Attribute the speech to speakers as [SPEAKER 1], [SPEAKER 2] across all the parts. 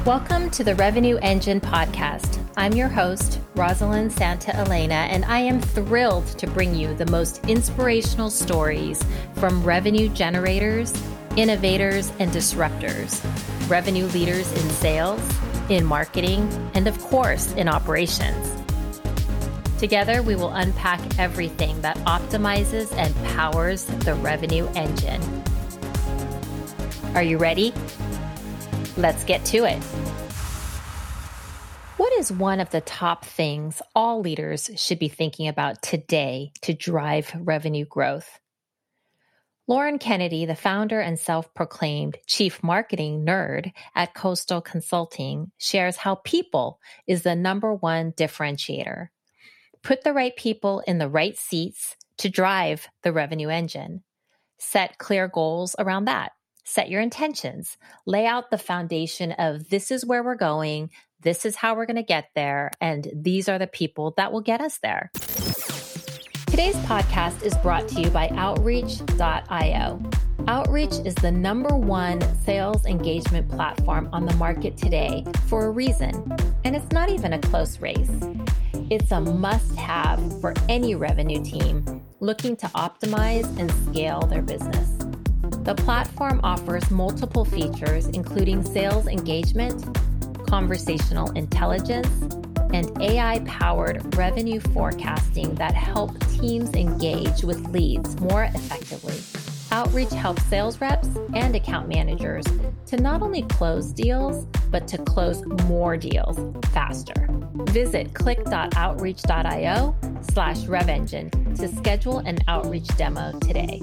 [SPEAKER 1] Welcome to the Revenue Engine podcast. I'm your host, Rosalind Santa Elena, and I am thrilled to bring you the most inspirational stories from revenue generators, innovators, and disruptors, revenue leaders in sales, in marketing, and of course, in operations. Together, we will unpack everything that optimizes and powers the revenue engine. Are you ready? Let's get to it. What is one of the top things all leaders should be thinking about today to drive revenue growth? Lauren Kennedy, the founder and self-proclaimed chief marketing nerd at Coastal Consulting, shares how people is the number one differentiator. Put the right people in the right seats to drive the revenue engine. Set clear goals around that. Set your intentions. Lay out the foundation of this is where we're going, this is how we're going to get there, and these are the people that will get us there. Today's podcast is brought to you by Outreach.io. Outreach is the number one sales engagement platform on the market today for a reason, and it's not even a close race. It's a must-have for any revenue team looking to optimize and scale their business. The platform offers multiple features, including sales engagement, conversational intelligence, and AI-powered revenue forecasting that help teams engage with leads more effectively. Outreach helps sales reps and account managers to not only close deals, but to close more deals faster. Visit click.outreach.io/RevEngine to schedule an outreach demo today.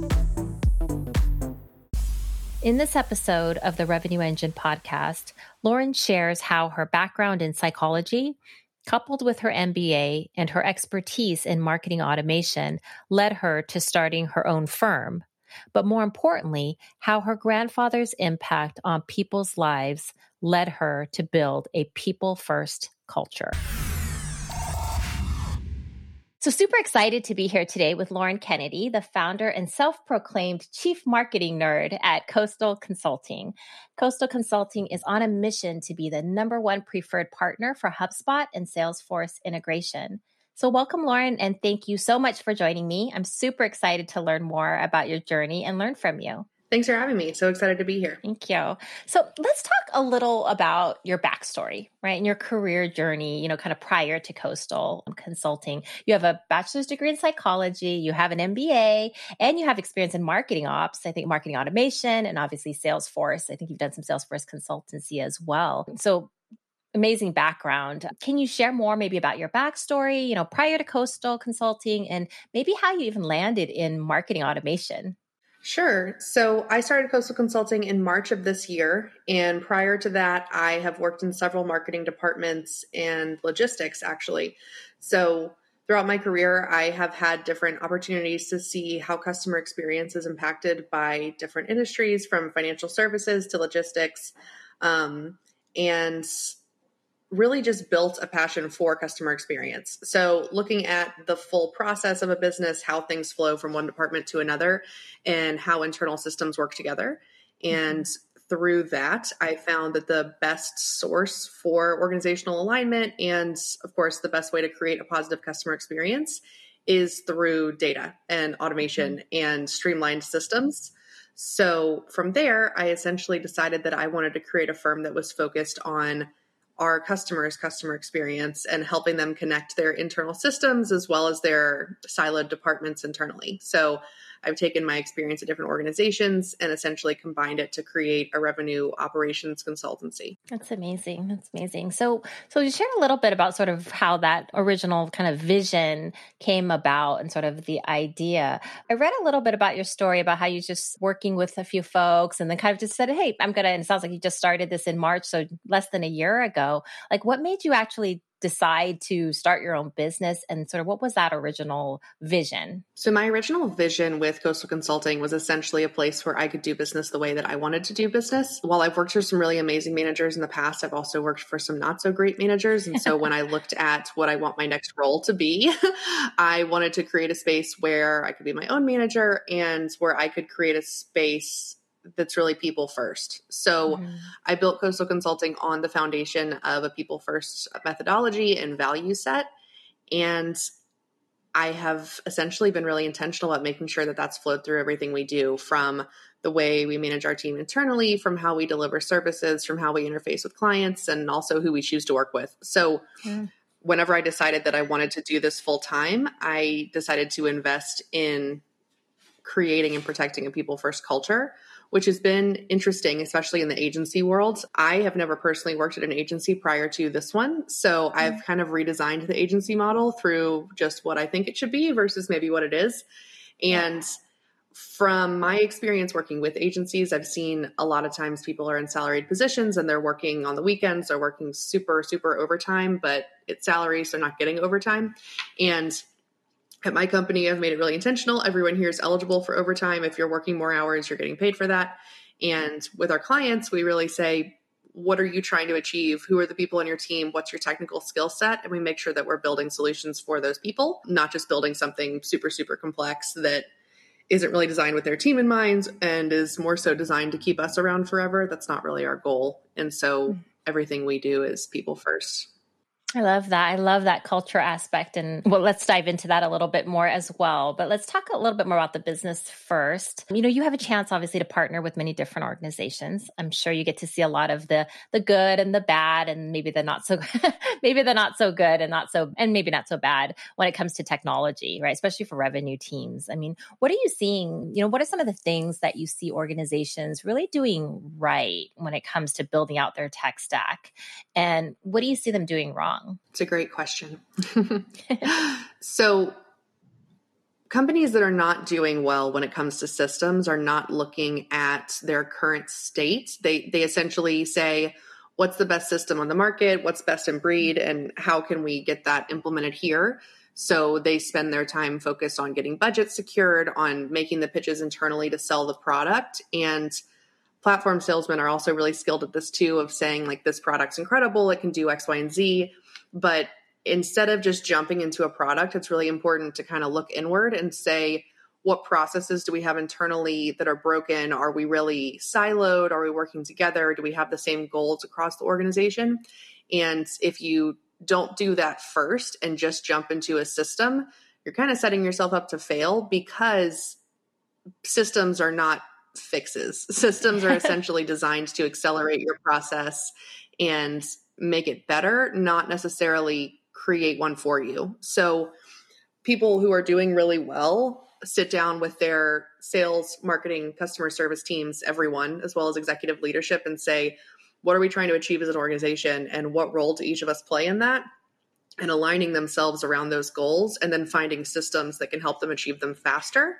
[SPEAKER 1] In this episode of the Revenue Engine podcast, Lauren shares how her background in psychology, coupled with her MBA and her expertise in marketing automation, led her to starting her own firm. But more importantly, how her grandfather's impact on people's lives led her to build a people-first culture. So super excited to be here today with Lauren Kennedy, the founder and self-proclaimed chief marketing nerd at Coastal Consulting. Coastal Consulting is on a mission to be the number one preferred partner for HubSpot and Salesforce integration. So welcome, Lauren, and thank you so much for joining me. I'm super excited to learn more about your journey and learn from you.
[SPEAKER 2] Thanks for having me. So excited to be here.
[SPEAKER 1] Thank you. So let's talk a little about your backstory, right? And your career journey, kind of prior to Coastal Consulting. You have a bachelor's degree in psychology, you have an MBA, and you have experience in marketing ops, I think marketing automation, and obviously Salesforce. I think you've done some Salesforce consultancy as well. So amazing background. Can you share more maybe about your backstory, prior to Coastal Consulting, and maybe how you even landed in marketing automation?
[SPEAKER 2] Sure. So I started Coastal Consulting in March of this year. And prior to that, I have worked in several marketing departments and logistics, actually. So throughout my career, I have had different opportunities to see how customer experience is impacted by different industries, from financial services to logistics, and really just built a passion for customer experience. So looking at the full process of a business, how things flow from one department to another, and how internal systems work together. And through that, I found that the best source for organizational alignment and, of course, the best way to create a positive customer experience is through data and automation and streamlined systems. So from there, I essentially decided that I wanted to create a firm that was focused on our customers' customer experience and helping them connect their internal systems as well as their siloed departments internally. So I've taken my experience at different organizations and essentially combined it to create a revenue operations consultancy.
[SPEAKER 1] That's amazing. That's amazing. So you shared a little bit about sort of how that original kind of vision came about and sort of the idea. I read a little bit about your story about how you just working with a few folks and then kind of just said, hey, and it sounds like you just started this in March, so less than a year ago. Like, what made you actually decide to start your own business, and sort of what was that original vision?
[SPEAKER 2] So my original vision with Coastal Consulting was essentially a place where I could do business the way that I wanted to do business. While I've worked for some really amazing managers in the past, I've also worked for some not so great managers. And so when I looked at what I want my next role to be, I wanted to create a space where I could be my own manager and where I could create a space that's really people first. So I built Coastal Consulting on the foundation of a people first methodology and value set. And I have essentially been really intentional about making sure that that's flowed through everything we do, from the way we manage our team internally, from how we deliver services, from how we interface with clients, and also who we choose to work with. So whenever I decided that I wanted to do this full time, I decided to invest in creating and protecting a people first culture, which has been interesting, especially in the agency world. I have never personally worked at an agency prior to this one. So I've kind of redesigned the agency model through just what I think it should be versus maybe what it is. And from my experience working with agencies, I've seen a lot of times people are in salaried positions and they're working on the weekends, they're working super, super overtime, but it's salary, so they're not getting overtime. And at my company, I've made it really intentional. Everyone here is eligible for overtime. If you're working more hours, you're getting paid for that. And with our clients, we really say, what are you trying to achieve? Who are the people in your team? What's your technical skill set? And we make sure that we're building solutions for those people, not just building something super, super complex that isn't really designed with their team in mind and is more so designed to keep us around forever. That's not really our goal. And so everything we do is people first.
[SPEAKER 1] I love that. I love that culture aspect. And well, let's dive into that a little bit more as well. But let's talk a little bit more about the business first. You have a chance, obviously, to partner with many different organizations. I'm sure you get to see a lot of the good and the bad, and maybe the not so, maybe the not so good and maybe not so bad when it comes to technology, right? Especially for revenue teams. I mean, what are you seeing? What are some of the things that you see organizations really doing right when it comes to building out their tech stack? And what do you see them doing wrong?
[SPEAKER 2] It's a great question. So companies that are not doing well when it comes to systems are not looking at their current state. They essentially say, what's the best system on the market? What's best in breed? And how can we get that implemented here? So they spend their time focused on getting budgets secured, on making the pitches internally to sell the product. And platform salesmen are also really skilled at this too, of saying like, this product's incredible. It can do X, Y, and Z. But instead of just jumping into a product, it's really important to kind of look inward and say, what processes do we have internally that are broken? Are we really siloed? Are we working together? Do we have the same goals across the organization? And if you don't do that first and just jump into a system, you're kind of setting yourself up to fail, because systems are not fixes. Systems are essentially designed to accelerate your process and make it better, not necessarily create one for you. So people who are doing really well sit down with their sales, marketing, customer service teams, everyone, as well as executive leadership, and say, what are we trying to achieve as an organization, and what role do each of us play in that? And aligning themselves around those goals, and then finding systems that can help them achieve them faster.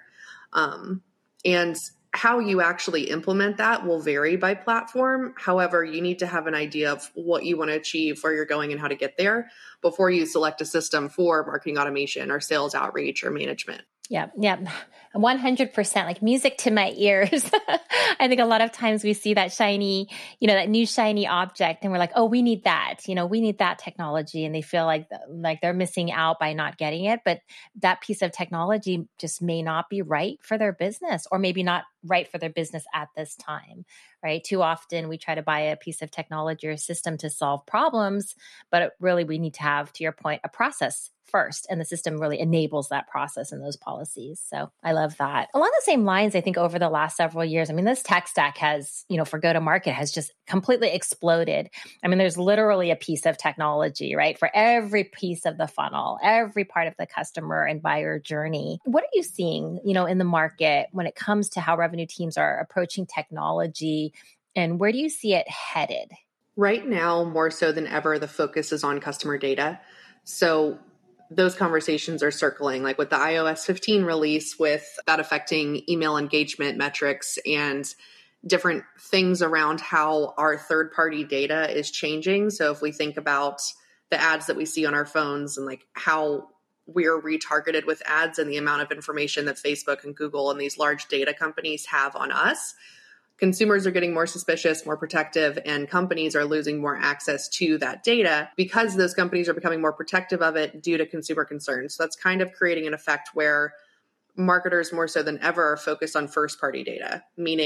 [SPEAKER 2] And how you actually implement that will vary by platform. However, you need to have an idea of what you want to achieve, where you're going, and how to get there before you select a system for marketing automation or sales outreach or management.
[SPEAKER 1] Yeah. 100%, like music to my ears. I think a lot of times we see that shiny, that new shiny object, and we're like, oh, we need that, we need that technology. And they feel like they're missing out by not getting it. But that piece of technology just may not be right for their business, or maybe not right for their business at this time, right? Too often we try to buy a piece of technology or a system to solve problems, but really we need to have, to your point, a process first. And the system really enables that process and those policies. So I love that. Along the same lines, I think over the last several years, this tech stack has, for go-to-market has just completely exploded. There's literally a piece of technology, right? For every piece of the funnel, every part of the customer and buyer journey. What are you seeing, in the market when it comes to how revenue teams are approaching technology, and where do you see it headed?
[SPEAKER 2] Right now, more so than ever, the focus is on customer data. So those conversations are circling, like with the iOS 15 release, with that affecting email engagement metrics and different things around how our third-party data is changing. So if we think about the ads that we see on our phones and like how we're retargeted with ads and the amount of information that Facebook and Google and these large data companies have on us, consumers are getting more suspicious, more protective, and companies are losing more access to that data because those companies are becoming more protective of it due to consumer concerns. So that's kind of creating an effect where marketers more so than ever are focused on first-party data, meaning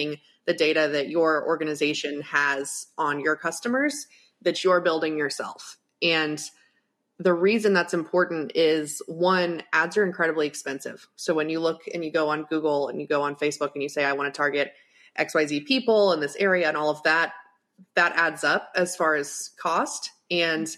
[SPEAKER 2] the data that your organization has on your customers that you're building yourself. And the reason that's important is, one, ads are incredibly expensive. So when you look and you go on Google and you go on Facebook and you say, I want to target XYZ people in this area and all of that, that adds up as far as cost. And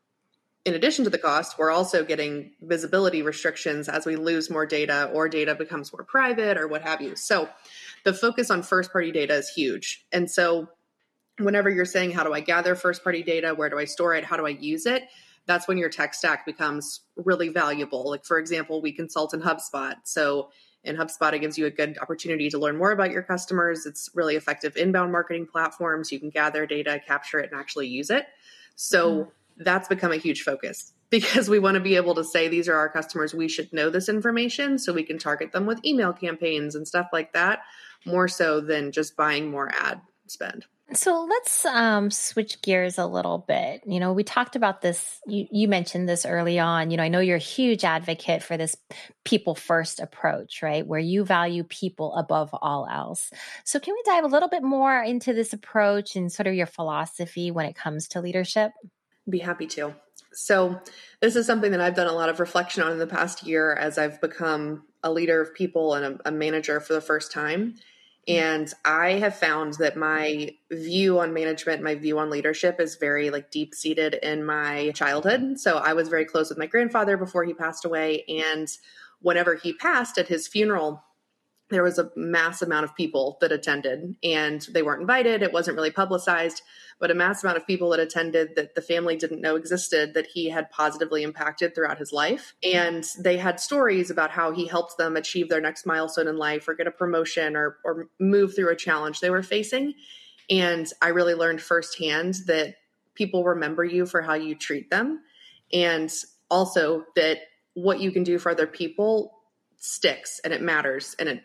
[SPEAKER 2] in addition to the cost, we're also getting visibility restrictions as we lose more data or data becomes more private or what have you. So the focus on first-party data is huge. And so whenever you're saying, how do I gather first-party data? Where do I store it? How do I use it? That's when your tech stack becomes really valuable. Like, for example, we consult in HubSpot. So in HubSpot, it gives you a good opportunity to learn more about your customers. It's really effective inbound marketing platforms. You can gather data, capture it, and actually use it. So that's become a huge focus because we want to be able to say, these are our customers. We should know this information so we can target them with email campaigns and stuff like that, more so than just buying more ad spend.
[SPEAKER 1] So let's switch gears a little bit. We talked about this. You mentioned this early on. I know you're a huge advocate for this people first approach, right? Where you value people above all else. So can we dive a little bit more into this approach and sort of your philosophy when it comes to leadership?
[SPEAKER 2] Be happy to. So this is something that I've done a lot of reflection on in the past year as I've become a leader of people and a manager for the first time. And I have found that my view on management, my view on leadership is very deep seated in my childhood. So I was very close with my grandfather before he passed away. And whenever he passed, at his funeral, there was a mass amount of people that attended, and they weren't invited. It wasn't really publicized, but a mass amount of people that attended that the family didn't know existed, that he had positively impacted throughout his life. And they had stories about how he helped them achieve their next milestone in life or get a promotion or move through a challenge they were facing. And I really learned firsthand that people remember you for how you treat them. And also that what you can do for other people sticks and it matters and it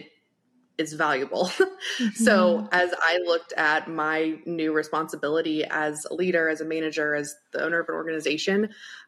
[SPEAKER 2] is valuable. So as I looked at my new responsibility as a leader, as a manager, as the owner of an organization,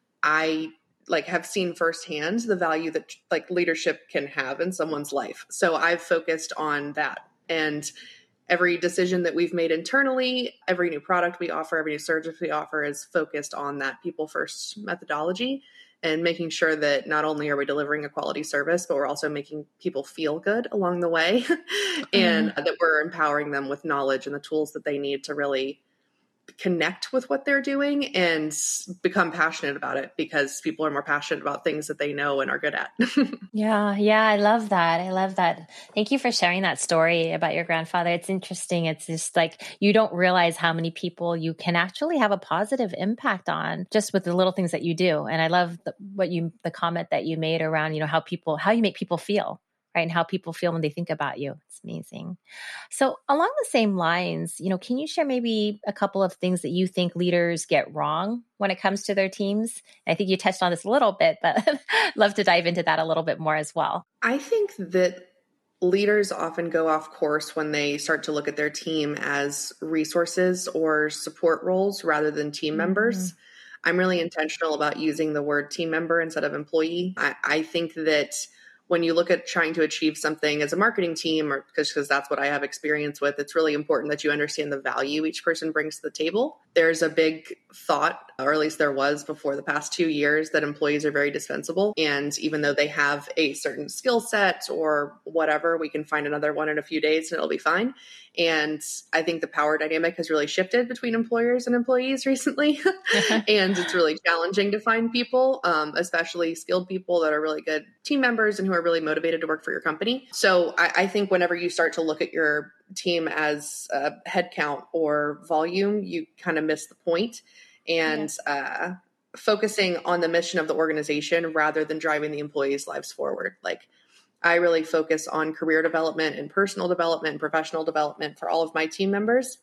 [SPEAKER 2] I have seen firsthand the value that leadership can have in someone's life. So I've focused on that. And every decision that we've made internally, every new product we offer, every new service we offer is focused on that people first methodology and making sure that not only are we delivering a quality service, but we're also making people feel good along the way and that we're empowering them with knowledge and the tools that they need to really connect with what they're doing and become passionate about it, because people are more passionate about things that they know and are good at.
[SPEAKER 1] Yeah. I love that. Thank you for sharing that story about your grandfather. It's interesting. It's just you don't realize how many people you can actually have a positive impact on just with the little things that you do. And I love the comment that you made around, how you make people feel, right? And how people feel when they think about you. It's amazing. So along the same lines, can you share maybe a couple of things that you think leaders get wrong when it comes to their teams? I think you touched on this a little bit, but love to dive into that a little bit more as well.
[SPEAKER 2] I think that leaders often go off course when they start to look at their team as resources or support roles rather than team members. I'm really intentional about using the word team member instead of employee. I think that when you look at trying to achieve something as a marketing team, or because that's what I have experience with, it's really important that you understand the value each person brings to the table. There's a big thought, or at least there was before the past 2 years, that employees are very dispensable. And even though they have a certain skill set or whatever, we can find another one in a few days and it'll be fine. And I think the power dynamic has really shifted between employers and employees recently. And it's really challenging to find people, especially skilled people that are really good team members and who are really motivated to work for your company. So I think whenever you start to look at your team as headcount or volume, you kind of miss the point. And focusing on the mission of the organization rather than driving the employees' lives forward. I really focus on career development and personal development and professional development for all of my team members.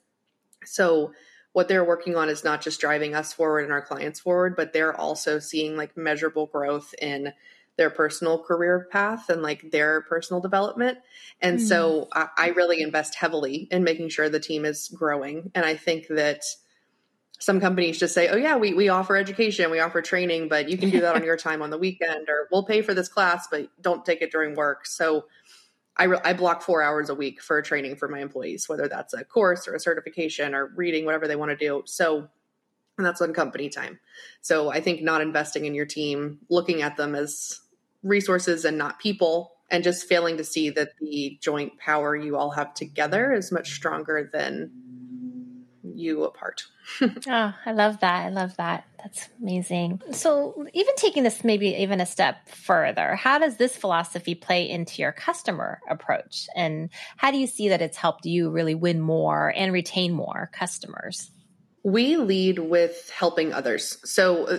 [SPEAKER 2] So what they're working on is not just driving us forward and our clients forward, but they're also seeing measurable growth in their personal career path and their personal development. And so I really invest heavily in making sure the team is growing. And I think that some companies just say, oh yeah, we offer education, we offer training, but you can do that on your time on the weekend, or we'll pay for this class, but don't take it during work. So I block 4 hours a week for training for my employees, whether that's a course or a certification or reading, whatever they want to do. So, and that's on company time. So I think not investing in your team, looking at them as resources and not people, and just failing to see that the joint power you all have together is much stronger than you apart.
[SPEAKER 1] Oh, I love that. I love that. That's amazing. So even taking this maybe even a step further, how does this philosophy play into your customer approach? And how do you see that it's helped you really win more and retain more customers?
[SPEAKER 2] We lead with helping others. So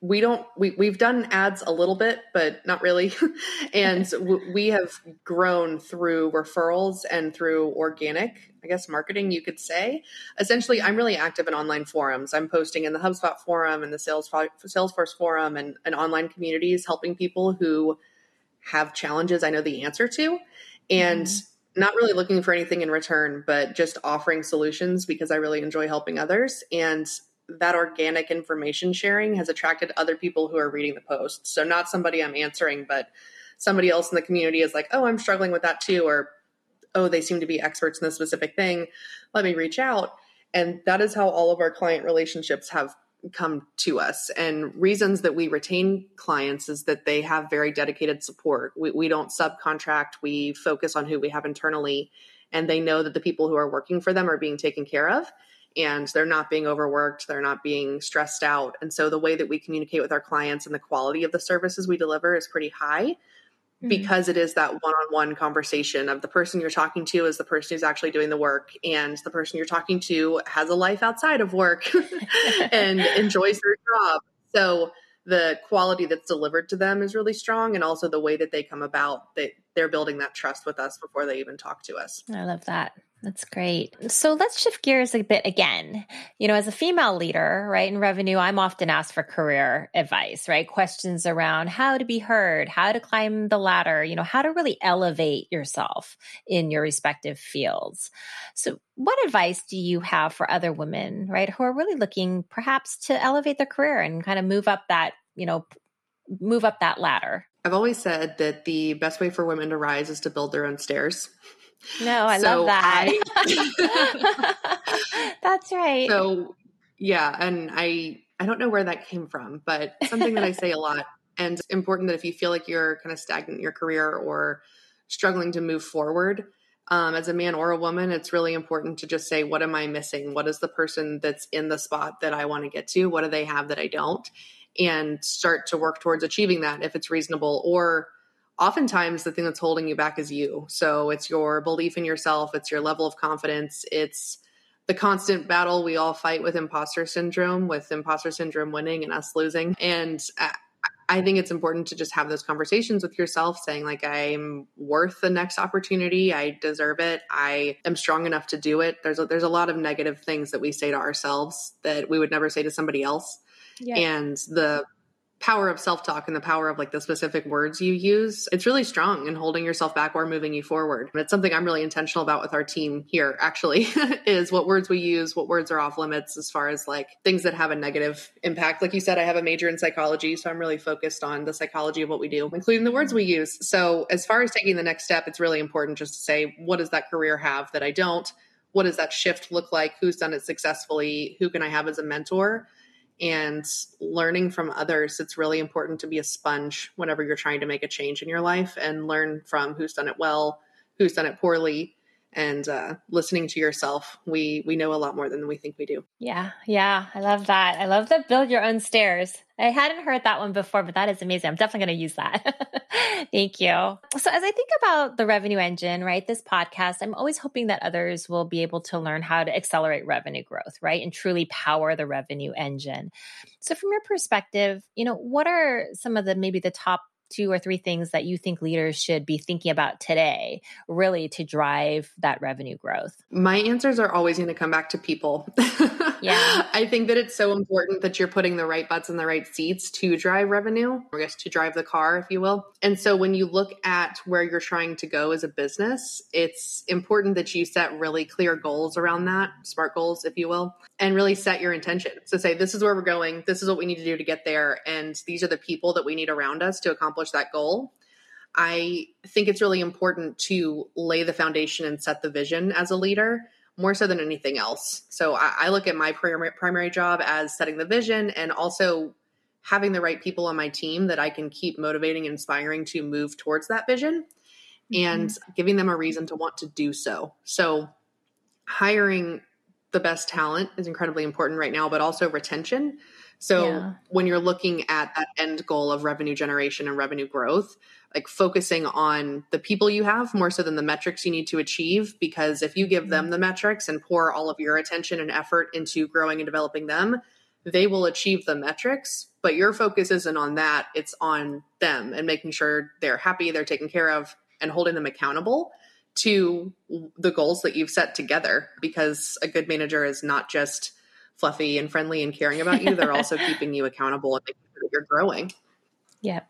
[SPEAKER 2] we've done ads a little bit, but not really. And we have grown through referrals and through organic, I guess, marketing, you could say. Essentially, I'm really active in online forums. I'm posting in the HubSpot forum and the Salesforce forum and online communities, helping people who have challenges I know the answer to. And not really looking for anything in return, but just offering solutions because I really enjoy helping others. And that organic information sharing has attracted other people who are reading the post. So not somebody I'm answering, but somebody else in the community is like, oh, I'm struggling with that too. Or, oh, they seem to be experts in this specific thing. Let me reach out. And that is how all of our client relationships have come to us. And reasons that we retain clients is that they have very dedicated support. We don't subcontract. We focus on who we have internally, and they know that the people who are working for them are being taken care of, and they're not being overworked. They're not being stressed out. And so the way that we communicate with our clients and the quality of the services we deliver is pretty high, because it is that one-on-one conversation of the person you're talking to is the person who's actually doing the work, and the person you're talking to has a life outside of work and enjoys their job. So the quality that's delivered to them is really strong. And also the way that they come about, they're building that trust with us before they even talk to us.
[SPEAKER 1] I love that. That's great. So let's shift gears a bit again. As a female leader, right, in revenue, I'm often asked for career advice, right? Questions around how to be heard, how to climb the ladder, how to really elevate yourself in your respective fields. So what advice do you have for other women, right, who are really looking perhaps to elevate their career and kind of move up that ladder?
[SPEAKER 2] I've always said that the best way for women to rise is to build their own stairs.
[SPEAKER 1] No, I love that. That's right.
[SPEAKER 2] So yeah. And I don't know where that came from, but something that I say a lot, and it's important that if you feel like you're kind of stagnant in your career or struggling to move forward, as a man or a woman, it's really important to just say, what am I missing? What is the person that's in the spot that I want to get to? What do they have that I don't? And start to work towards achieving that if it's reasonable. Or oftentimes the thing that's holding you back is you. So it's your belief in yourself. It's your level of confidence. It's the constant battle we all fight with imposter syndrome winning and us losing. And I think it's important to just have those conversations with yourself, saying like, I'm worth the next opportunity. I deserve it. I am strong enough to do it. There's a lot of negative things that we say to ourselves that we would never say to somebody else. Yeah. And the power of self-talk and the power of like the specific words you use, it's really strong in holding yourself back or moving you forward. And it's something I'm really intentional about with our team here, actually, is what words we use, what words are off limits as far as like things that have a negative impact. Like you said, I have a major in psychology, so I'm really focused on the psychology of what we do, including the words we use. So as far as taking the next step, it's really important just to say, what does that career have that I don't? What does that shift look like? Who's done it successfully? Who can I have as a mentor? And learning from others. It's really important to be a sponge whenever you're trying to make a change in your life and learn from who's done it well, who's done it poorly, and listening to yourself. We know a lot more than we think we do.
[SPEAKER 1] Yeah. I love that. I love the build your own stairs. I hadn't heard that one before, but that is amazing. I'm definitely going to use that. Thank you. So as I think about the revenue engine, right, this podcast, I'm always hoping that others will be able to learn how to accelerate revenue growth, right, and truly power the revenue engine. So from your perspective, what are some of maybe the top 2 or 3 things that you think leaders should be thinking about today, really to drive that revenue growth?
[SPEAKER 2] My answers are always going to come back to people. Yeah. I think that it's so important that you're putting the right butts in the right seats to drive revenue, or I guess to drive the car, if you will. And so when you look at where you're trying to go as a business, it's important that you set really clear goals around that, SMART goals, if you will, and really set your intention. So say, this is where we're going. This is what we need to do to get there. And these are the people that we need around us to accomplish that goal. I think it's really important to lay the foundation and set the vision as a leader more so than anything else. So I look at my primary job as setting the vision and also having the right people on my team that I can keep motivating and inspiring to move towards that vision and giving them a reason to want to do so. So hiring the best talent is incredibly important right now, but also retention. So when you're looking at that end goal of revenue generation and revenue growth, like focusing on the people you have more so than the metrics you need to achieve, because if you give them the metrics and pour all of your attention and effort into growing and developing them, they will achieve the metrics, but your focus isn't on that. It's on them and making sure they're happy, they're taken care of, and holding them accountable to the goals that you've set together, because a good manager is not just fluffy and friendly and caring about you. They're also keeping you accountable and making sure that you're growing.
[SPEAKER 1] Yep.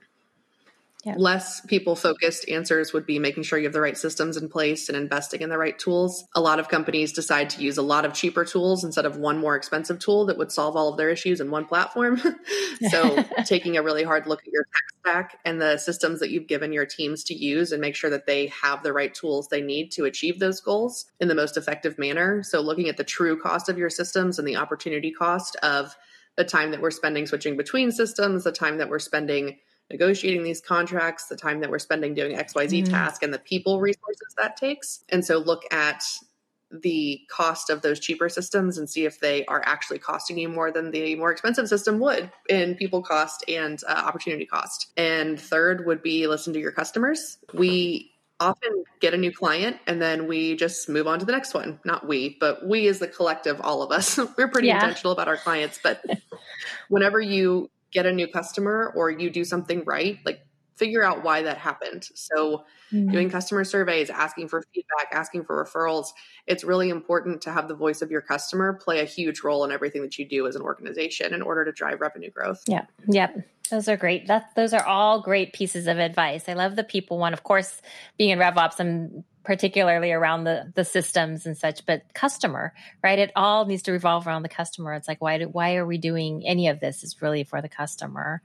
[SPEAKER 2] Less people-focused answers would be making sure you have the right systems in place and investing in the right tools. A lot of companies decide to use a lot of cheaper tools instead of one more expensive tool that would solve all of their issues in one platform. So taking a really hard look at your tech stack and the systems that you've given your teams to use and make sure that they have the right tools they need to achieve those goals in the most effective manner. So looking at the true cost of your systems and the opportunity cost of the time that we're spending switching between systems, the time that we're spending negotiating these contracts, the time that we're spending doing XYZ task, and the people resources that takes. And so look at the cost of those cheaper systems and see if they are actually costing you more than the more expensive system would in people cost and opportunity cost. And third would be listen to your customers. We often get a new client and then we just move on to the next one. Not we, but we as the collective, all of us. We're pretty intentional about our clients, but whenever you get a new customer or you do something right, like figure out why that happened. So doing customer surveys, asking for feedback, asking for referrals, it's really important to have the voice of your customer play a huge role in everything that you do as an organization in order to drive revenue growth.
[SPEAKER 1] Yeah. Yep. Those are great. Those are all great pieces of advice. I love the people one. Of course, being in RevOps, I'm particularly around the systems and such, but customer, right? It all needs to revolve around the customer. It's like, why are we doing any of this? Is really for the customer.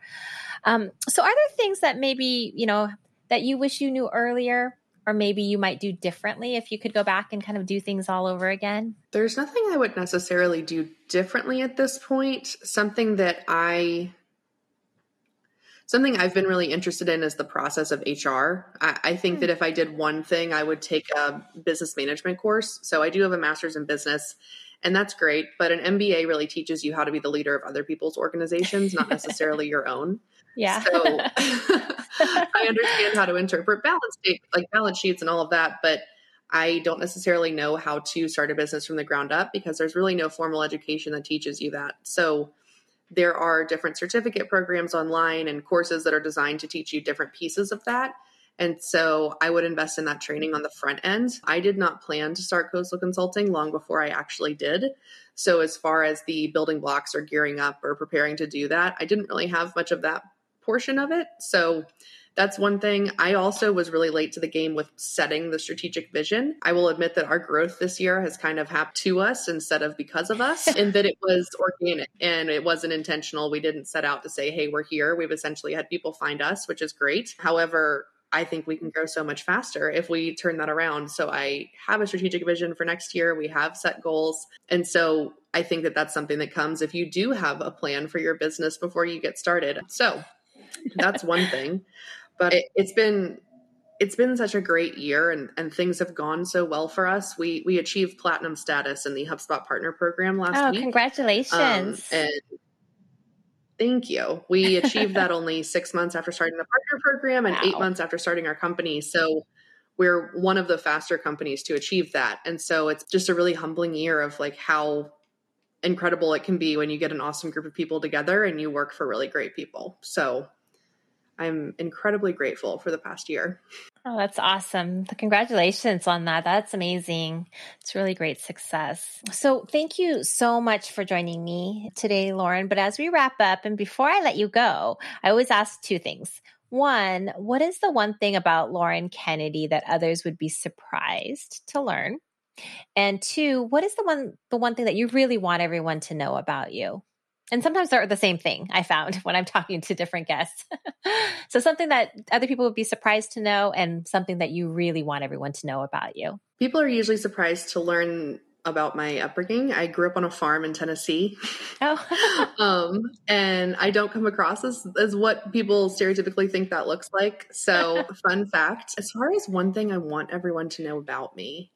[SPEAKER 1] So are there things that maybe, that you wish you knew earlier, or maybe you might do differently if you could go back and kind of do things all over again?
[SPEAKER 2] There's nothing I would necessarily do differently at this point. Something I've been really interested in is the process of HR. I think that if I did one thing, I would take a business management course. So I do have a master's in business, and that's great. But an MBA really teaches you how to be the leader of other people's organizations, not necessarily your own.
[SPEAKER 1] Yeah.
[SPEAKER 2] So I understand how to interpret balance sheets and all of that, but I don't necessarily know how to start a business from the ground up because there's really no formal education that teaches you that. So there are different certificate programs online and courses that are designed to teach you different pieces of that. And so I would invest in that training on the front end. I did not plan to start Coastal Consulting long before I actually did. So as far as the building blocks or gearing up or preparing to do that, I didn't really have much of that portion of it. So that's one thing. I also was really late to the game with setting the strategic vision. I will admit that our growth this year has kind of happened to us instead of because of us, and that it was organic and it wasn't intentional. We didn't set out to say, hey, we're here. We've essentially had people find us, which is great. However, I think we can grow so much faster if we turn that around. So I have a strategic vision for next year. We have set goals. And so I think that that's something that comes if you do have a plan for your business before you get started. So that's one thing. But it's been such a great year and things have gone so well for us. We achieved platinum status in the HubSpot partner program last week.
[SPEAKER 1] Congratulations.
[SPEAKER 2] And thank you. We achieved that only 6 months after starting the partner program and 8 months after starting our company. So we're one of the faster companies to achieve that. And so it's just a really humbling year of like how incredible it can be when you get an awesome group of people together and you work for really great people. So I'm incredibly grateful for the past year.
[SPEAKER 1] Oh, that's awesome. Congratulations on that. That's amazing. It's really great success. So thank you so much for joining me today, Lauren. But as we wrap up and before I let you go, I always ask two things. One, what is the one thing about Lauren Kennedy that others would be surprised to learn? And two, what is the one thing that you really want everyone to know about you? And sometimes they're the same thing, I found when I'm talking to different guests. So something that other people would be surprised to know and something that you really want everyone to know about you.
[SPEAKER 2] People are usually surprised to learn about my upbringing. I grew up on a farm in Tennessee. And I don't come across as what people stereotypically think that looks like. So fun fact, as far as one thing I want everyone to know about me,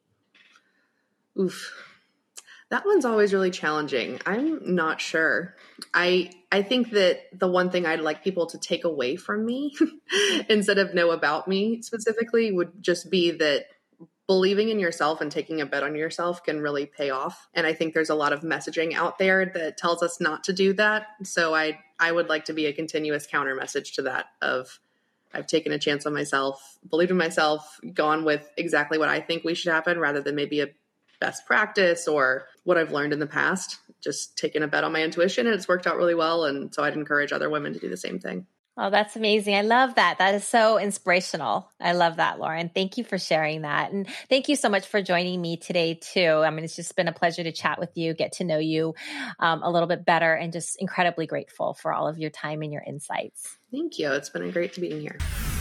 [SPEAKER 2] that one's always really challenging. I'm not sure. I think that the one thing I'd like people to take away from me instead of know about me specifically would just be that believing in yourself and taking a bet on yourself can really pay off. And I think there's a lot of messaging out there that tells us not to do that. So I would like to be a continuous counter message to that of I've taken a chance on myself, believed in myself, gone with exactly what I think we should happen rather than maybe a best practice or what I've learned in the past, just taking a bet on my intuition, and it's worked out really well. And so I'd encourage other women to do the same thing.
[SPEAKER 1] Oh, that's amazing. I love that. That is so inspirational. I love that, Lauren. Thank you for sharing that. And thank you so much for joining me today too. I mean, it's just been a pleasure to chat with you, get to know you a little bit better, and just incredibly grateful for all of your time and your insights.
[SPEAKER 2] Thank you. It's been great to be in here.